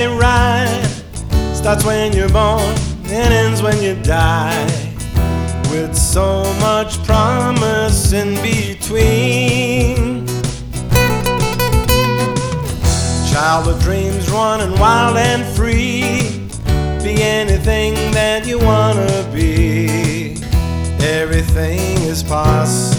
Right starts when you're born and ends when you die, with so much promise in between. Childhood dreams running wild and free, be anything that you wanna be. Everything is possible